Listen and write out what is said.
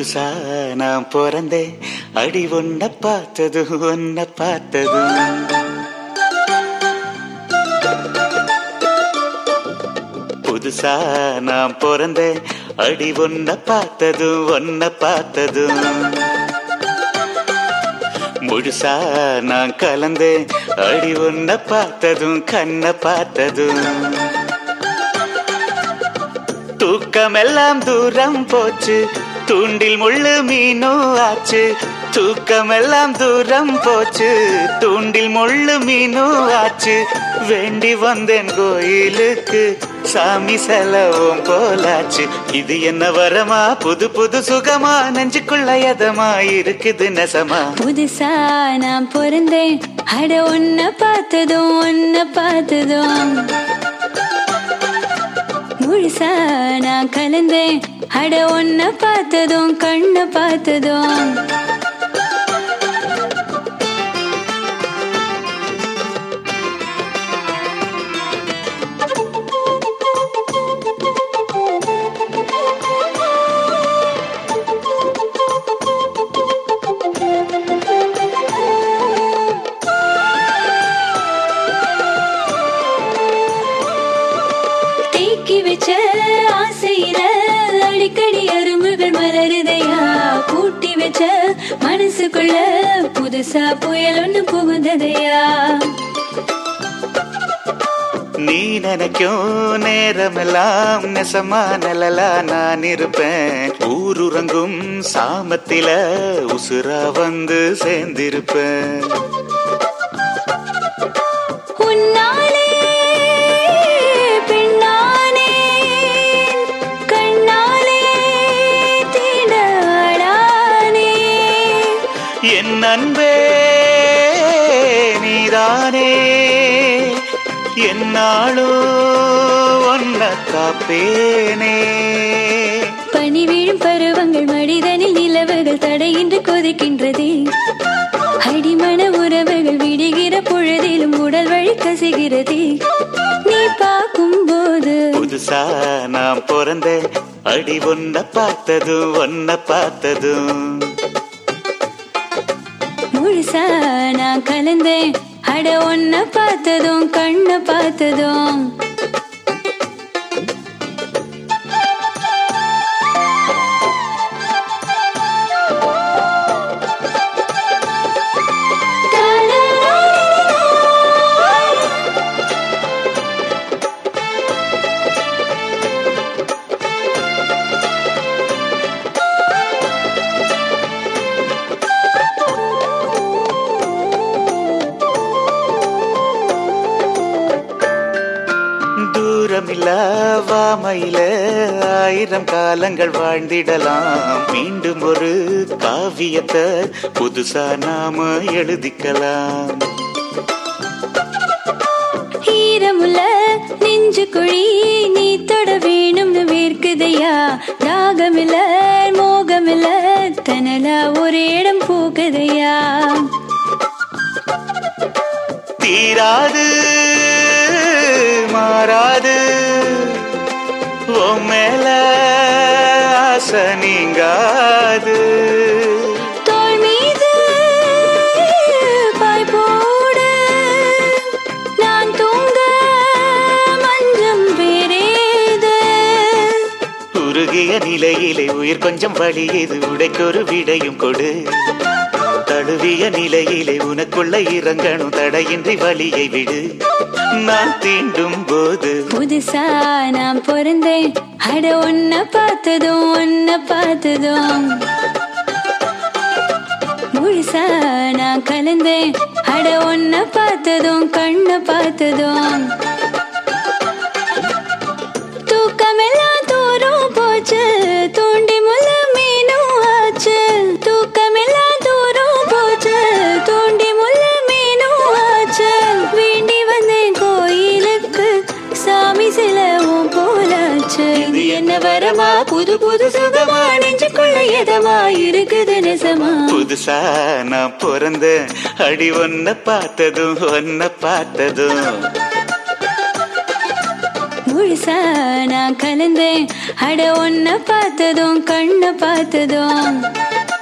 புதுசா நான் பிறந்தேன் அடி ஒன்ன பார்த்தது ஒன்ன பார்த்தது. புதுசா நான் பிறந்தேன் அடி ஒன்ன பார்த்தது ஒன்ன பார்த்தது. முழுசா நான் கலந்தேன் அடி ஒன்ன பார்த்ததும் கண்ண பார்த்ததும். தூக்கமெல்லாம் தூரம் போச்சு தூண்டில் முள்ளு மீனும் ஆச்சு. தூக்கமெல்லாம் தூரம் போச்சு தூண்டில் முள்ளு மீனும் ஆச்சு. வேண்டி வந்தேன் கோயிலுக்கு சாமி செலவும் போலாச்சு. இது என்ன வரமா புது புது சுகமா நெஞ்சுக்குள்ள எதமா இருக்குது நெசமா. புதுசா நான் பிறந்தேன் அட ஒன்ன பார்த்ததும் ஒன்ன பார்த்ததும். முழுசா நான் கலந்தேன் அட ஒன்ன பார்த்ததும் கண்ண பார்த்ததும். ஆசையில அடிக்கடி அரும்புகள் மலருதையா. கூட்டி வச்ச மனசுக்குள்ள புதுசா புயல் ஒண்ணு புகுந்ததையா. நீ நினைக்கும் நேரமெல்லாம் நெசமா நிழலா நான் இருப்பேன். ஊருறங்கும் சாமத்தில உசுரா வந்து சேர்ந்திருப்பேன். என் அன்பே நீதானே என்னாலும் ஒன்ன காப்பேனே. பனி வீழும் பருவங்கள் மனிதனில் நிலவுகள் தடையின்றி கொதிக்கின்றதே. அடிமன உறவுகள் விடுகிற பொழுதிலும் உடல் வழி கசிகிறதே. நீ பார்க்கும் போது புதுசா நான் பிறந்தேன் அடி ஒன்ன பார்த்ததும் ஒன்ன பார்த்ததும். முழுசா நான் கலந்தேன் அட ஒன்ன பார்த்ததும் கண்ண பார்த்ததும். வாமையில 1000 காலங்கள் வாழ்ந்திடலாம். மீண்டும் ஒரு காவியத்தை புதுசா நாம எழுதிக்கலாம். ஈரமுள்ள நெஞ்சு குழி நீ தொட வேணும்னு வேர்க்குதையா. தாகமில்ல மோகமில்ல தனலா ஒரு இடம் போகுதையா. தீராது மாறாது உன் மேல ஆசை நீங்காது. தோள் மீது பாய் போட நான் தூங்க மஞ்சம் வேறேது. உருகிய நிலையிலே உயிர் கொஞ்சம் வலியது உடைக்கொரு விடையும் கொடு. தழுவிய நிலையிலே உனக்குள்ள இறங்கணும் தடையின்றி வலியை விடு. நான் தீண்டும் போது புதுசா நான் பிறந்தேன் அட ஒன்ன பார்த்ததும் ஒன்ன பார்த்ததும். முழுசா நான் கலந்தேன் அட ஒன்ன பார்த்ததும் கண்ண பார்த்ததும். தூக்கமெல்லாம் தூரம் போச்சு தூண்டி முள்ள மீனும் ஆச்சு. தூக்கமெல்லாம் தூரம் போச்சு தூண்டி முள்ள மீனும் ஆச்சு. வேண்டி வந்தேன் கோயிலுக்கு சாமி சிலவும் போலாச்சு. இது என்ன வரமா புது புது சுகமா நெஞ்சுக்குள்ள எதமா இருக்குது நெசமா. புதுசா நான் பிறந்தேன் அடி ஒன்ன பார்த்ததும் ஒன்ன பார்த்ததும். முழுசா நான் கலந்தேன் அட ஒன்ன பார்த்ததும் கண்ண பார்த்ததும்